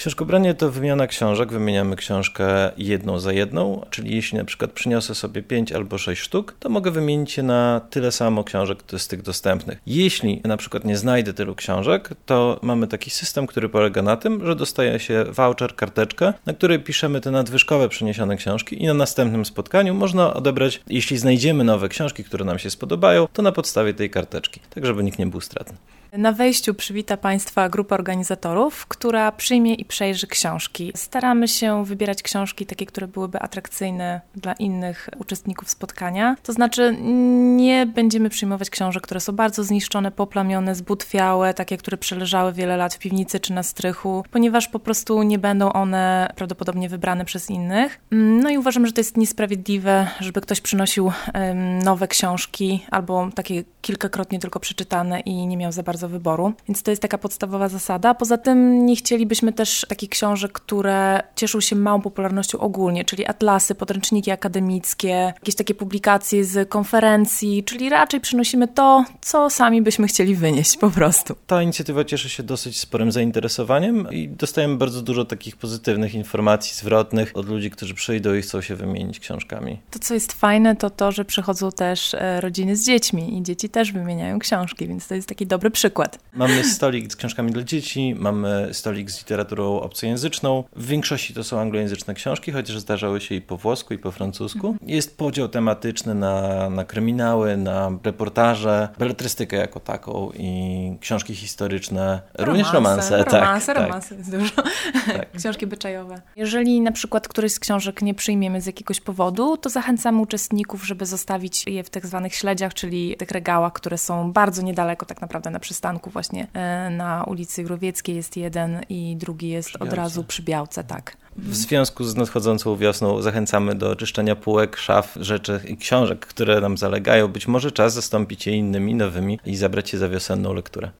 Książkobranie to wymiana książek. Wymieniamy książkę jedną za jedną, czyli jeśli na przykład przyniosę sobie 5 albo 6 sztuk, to mogę wymienić je na tyle samo książek z tych dostępnych. Jeśli na przykład nie znajdę tylu książek, to mamy taki system, który polega na tym, że dostaje się voucher, karteczkę, na której piszemy te nadwyżkowe przyniesione książki i na następnym spotkaniu można odebrać, jeśli znajdziemy nowe książki, które nam się spodobają, to na podstawie tej karteczki, tak żeby nikt nie był stratny. Na wejściu przywita Państwa grupa organizatorów, która przyjmie i przejrzy książki. Staramy się wybierać książki takie, które byłyby atrakcyjne dla innych uczestników spotkania. To znaczy nie będziemy przyjmować książek, które są bardzo zniszczone, poplamione, zbutwiałe, takie, które przeleżały wiele lat w piwnicy czy na strychu, ponieważ po prostu nie będą one prawdopodobnie wybrane przez innych. No i uważam, że to jest niesprawiedliwe, żeby ktoś przynosił nowe książki albo takie kilkakrotnie tylko przeczytane i nie miał za bardzo wyboru. Więc to jest taka podstawowa zasada. Poza tym nie chcielibyśmy też takich książek, które cieszą się małą popularnością ogólnie, czyli atlasy, podręczniki akademickie, jakieś takie publikacje z konferencji, czyli raczej przynosimy to, co sami byśmy chcieli wynieść po prostu. Ta inicjatywa cieszy się dosyć sporym zainteresowaniem i dostajemy bardzo dużo takich pozytywnych informacji zwrotnych od ludzi, którzy przyjdą i chcą się wymienić książkami. To, co jest fajne, to, że przychodzą też rodziny z dziećmi i dzieci też wymieniają książki, więc to jest taki dobry przykład. Mamy stolik z książkami dla dzieci, mamy stolik z literaturą obcojęzyczną. W większości to są anglojęzyczne książki, chociaż zdarzały się i po włosku, i po francusku. Jest podział tematyczny na kryminały, na reportaże, beletrystykę jako taką i książki historyczne, również romanse. Romanse jest dużo. Tak. Książki byczajowe. Jeżeli na przykład któryś z książek nie przyjmiemy z jakiegoś powodu, to zachęcamy uczestników, żeby zostawić je w tak zwanych śledziach, czyli tych regałach, które są bardzo niedaleko tak naprawdę na przystanku właśnie na ulicy Jurowieckej jest jeden i drugi jest od razu przy Białce, tak. W związku z nadchodzącą wiosną zachęcamy do czyszczenia półek, szaf, rzeczy i książek, które nam zalegają. Być może czas zastąpić je innymi, nowymi i zabrać się za wiosenną lekturę.